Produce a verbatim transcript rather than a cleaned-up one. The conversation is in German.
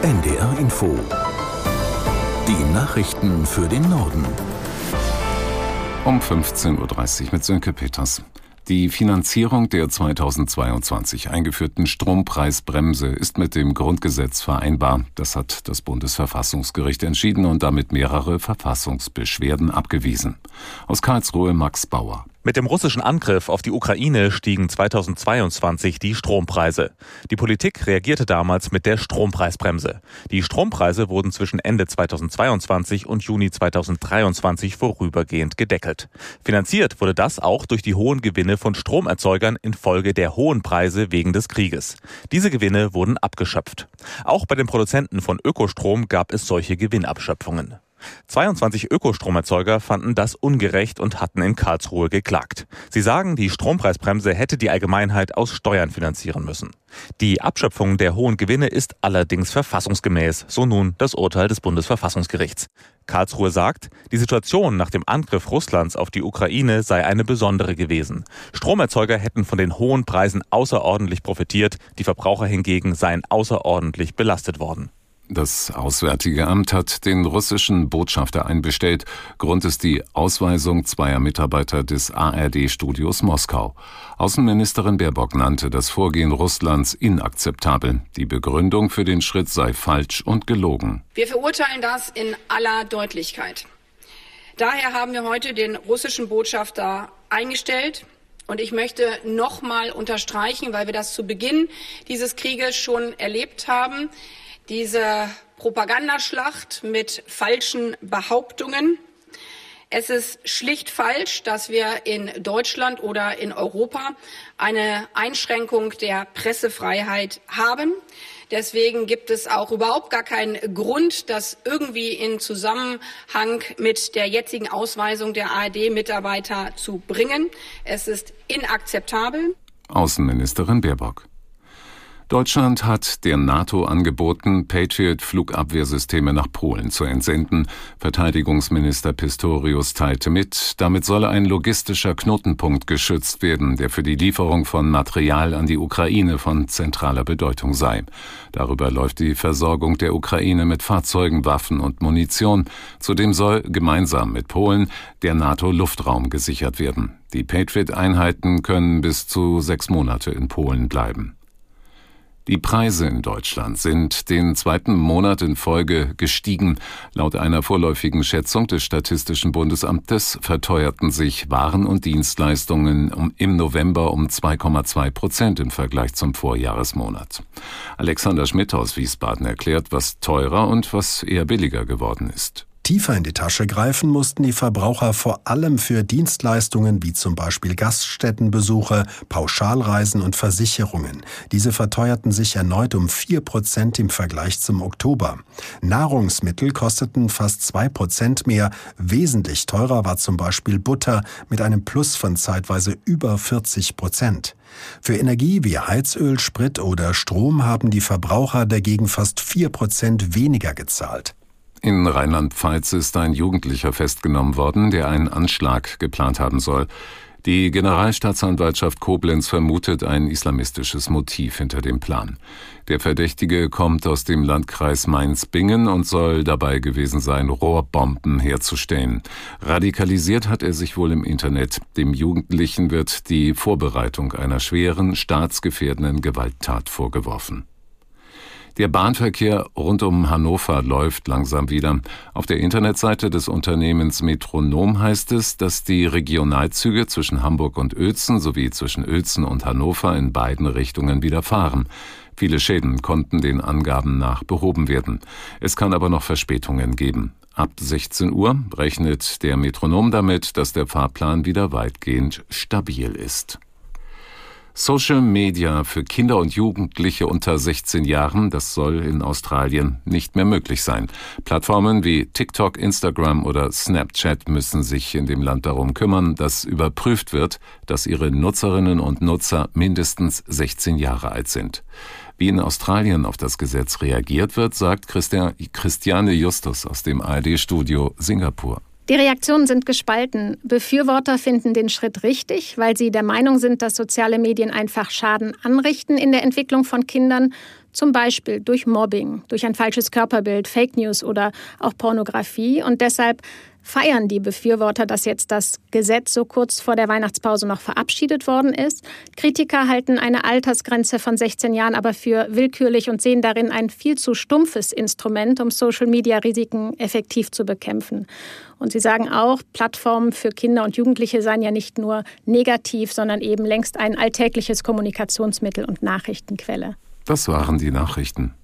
N D R Info. Die Nachrichten für den Norden. Um fünfzehn Uhr dreißig mit Sönke Peters. Die Finanzierung der zweitausendzweiundzwanzig eingeführten Strompreisbremse ist mit dem Grundgesetz vereinbar. Das hat das Bundesverfassungsgericht entschieden und damit mehrere Verfassungsbeschwerden abgewiesen. Aus Karlsruhe Max Bauer. Mit dem russischen Angriff auf die Ukraine stiegen zweitausendzweiundzwanzig die Strompreise. Die Politik reagierte damals mit der Strompreisbremse. Die Strompreise wurden zwischen Ende zweitausendzweiundzwanzig und Juni zweitausenddreiundzwanzig vorübergehend gedeckelt. Finanziert wurde das auch durch die hohen Gewinne von Stromerzeugern infolge der hohen Preise wegen des Krieges. Diese Gewinne wurden abgeschöpft. Auch bei den Produzenten von Ökostrom gab es solche Gewinnabschöpfungen. zweiundzwanzig Ökostromerzeuger fanden das ungerecht und hatten in Karlsruhe geklagt. Sie sagen, die Strompreisbremse hätte die Allgemeinheit aus Steuern finanzieren müssen. Die Abschöpfung der hohen Gewinne ist allerdings verfassungsgemäß, so nun das Urteil des Bundesverfassungsgerichts. Karlsruhe sagt, die Situation nach dem Angriff Russlands auf die Ukraine sei eine besondere gewesen. Stromerzeuger hätten von den hohen Preisen außerordentlich profitiert, die Verbraucher hingegen seien außerordentlich belastet worden. Das Auswärtige Amt hat den russischen Botschafter einbestellt. Grund ist die Ausweisung zweier Mitarbeiter des A R D-Studios Moskau. Außenministerin Baerbock nannte das Vorgehen Russlands inakzeptabel. Die Begründung für den Schritt sei falsch und gelogen. Wir verurteilen das in aller Deutlichkeit. Daher haben wir heute den russischen Botschafter eingestellt. Und ich möchte noch mal unterstreichen, weil wir das zu Beginn dieses Krieges schon erlebt haben, diese Propagandaschlacht mit falschen Behauptungen. Es ist schlicht falsch, dass wir in Deutschland oder in Europa eine Einschränkung der Pressefreiheit haben. Deswegen gibt es auch überhaupt gar keinen Grund, das irgendwie in Zusammenhang mit der jetzigen Ausweisung der A R D-Mitarbeiter zu bringen. Es ist inakzeptabel. Außenministerin Baerbock. Deutschland hat der NATO angeboten, Patriot-Flugabwehrsysteme nach Polen zu entsenden. Verteidigungsminister Pistorius teilte mit, damit solle ein logistischer Knotenpunkt geschützt werden, der für die Lieferung von Material an die Ukraine von zentraler Bedeutung sei. Darüber läuft die Versorgung der Ukraine mit Fahrzeugen, Waffen und Munition. Zudem soll gemeinsam mit Polen der NATO-Luftraum gesichert werden. Die Patriot-Einheiten können bis zu sechs Monate in Polen bleiben. Die Preise in Deutschland sind den zweiten Monat in Folge gestiegen. Laut einer vorläufigen Schätzung des Statistischen Bundesamtes verteuerten sich Waren und Dienstleistungen im November um zwei Komma zwei Prozent im Vergleich zum Vorjahresmonat. Alexander Schmidt aus Wiesbaden erklärt, was teurer und was eher billiger geworden ist. Tiefer in die Tasche greifen mussten die Verbraucher vor allem für Dienstleistungen wie zum Beispiel Gaststättenbesuche, Pauschalreisen und Versicherungen. Diese verteuerten sich erneut um vier Prozent im Vergleich zum Oktober. Nahrungsmittel kosteten fast zwei Prozent mehr. Wesentlich teurer war zum Beispiel Butter mit einem Plus von zeitweise über vierzig Prozent. Für Energie wie Heizöl, Sprit oder Strom haben die Verbraucher dagegen fast vier Prozent weniger gezahlt. In Rheinland-Pfalz ist ein Jugendlicher festgenommen worden, der einen Anschlag geplant haben soll. Die Generalstaatsanwaltschaft Koblenz vermutet ein islamistisches Motiv hinter dem Plan. Der Verdächtige kommt aus dem Landkreis Mainz-Bingen und soll dabei gewesen sein, Rohrbomben herzustellen. Radikalisiert hat er sich wohl im Internet. Dem Jugendlichen wird die Vorbereitung einer schweren, staatsgefährdenden Gewalttat vorgeworfen. Der Bahnverkehr rund um Hannover läuft langsam wieder. Auf der Internetseite des Unternehmens Metronom heißt es, dass die Regionalzüge zwischen Hamburg und Uelzen sowie zwischen Uelzen und Hannover in beiden Richtungen wieder fahren. Viele Schäden konnten den Angaben nach behoben werden. Es kann aber noch Verspätungen geben. Ab sechzehn Uhr rechnet der Metronom damit, dass der Fahrplan wieder weitgehend stabil ist. Social Media für Kinder und Jugendliche unter sechzehn Jahren, das soll in Australien nicht mehr möglich sein. Plattformen wie TikTok, Instagram oder Snapchat müssen sich in dem Land darum kümmern, dass überprüft wird, dass ihre Nutzerinnen und Nutzer mindestens sechzehn Jahre alt sind. Wie in Australien auf das Gesetz reagiert wird, sagt Christiane Justus aus dem A R D-Studio Singapur. Die Reaktionen sind gespalten. Befürworter finden den Schritt richtig, weil sie der Meinung sind, dass soziale Medien einfach Schaden anrichten in der Entwicklung von Kindern, zum Beispiel durch Mobbing, durch ein falsches Körperbild, Fake News oder auch Pornografie. Und deshalb feiern die Befürworter, dass jetzt das Gesetz so kurz vor der Weihnachtspause noch verabschiedet worden ist. Kritiker halten eine Altersgrenze von sechzehn Jahren aber für willkürlich und sehen darin ein viel zu stumpfes Instrument, um Social-Media-Risiken effektiv zu bekämpfen. Und sie sagen auch, Plattformen für Kinder und Jugendliche seien ja nicht nur negativ, sondern eben längst ein alltägliches Kommunikationsmittel und Nachrichtenquelle. Das waren die Nachrichten.